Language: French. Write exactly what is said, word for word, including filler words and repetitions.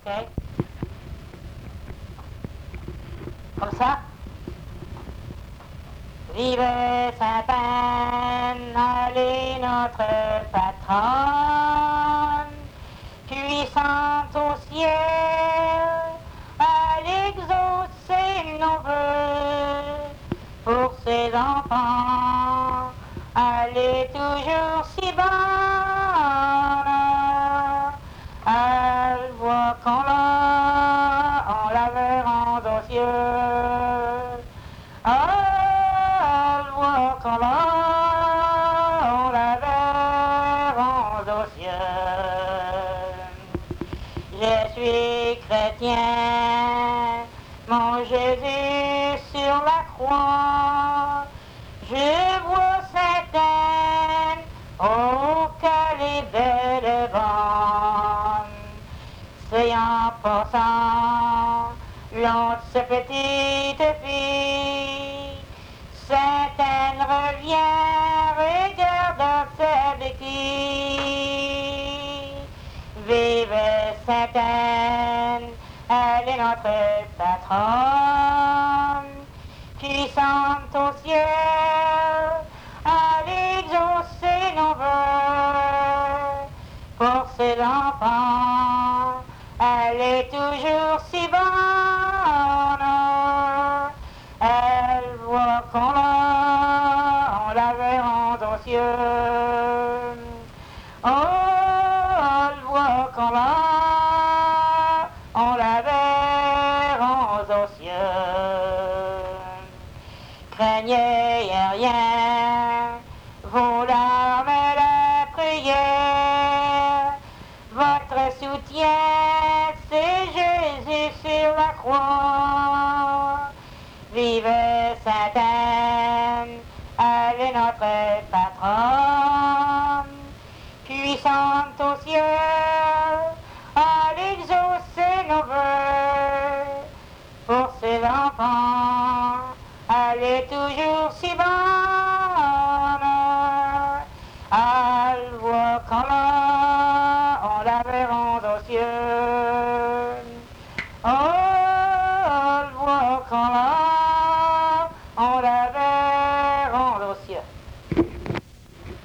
Ok. Comme ça. Vive Sainte-Anne, allez notre patronne, puissante au ciel, allez exaucer nos vœux pour ses enfants, allez toujours si bonne, elle voit qu'on l'a, on la verra aux cieux. Elle voit qu'on l'a, on la verra aux cieux. Je suis chrétien, mon Jésus sur la croix. Je vois Sainte-Anne, oh qu'elle est belle et bonne. C'est en passant l'autre sa petite fille. Sainte-Anne revient, regarde sa béquille. Vive Sainte-Anne, elle est notre patronne, puissante au ciel, elle exaucer nos vœux pour ses enfants, elle est toujours si bonne, elle voit qu'on l'a, on la verra aux cieux. Oh, elle voit qu'on l'a, on la verra aux cieux. Craignez rien, vos larmes et la prière, votre soutien, c'est Jésus sur la croix. Vive Sainte-Anne, elle est notre patronne, puissante au ciel, elle exaucer nos vœux pour ses enfants, elle est toujours si bonne, elle voit qu'on l'a, on la verra aux cieux.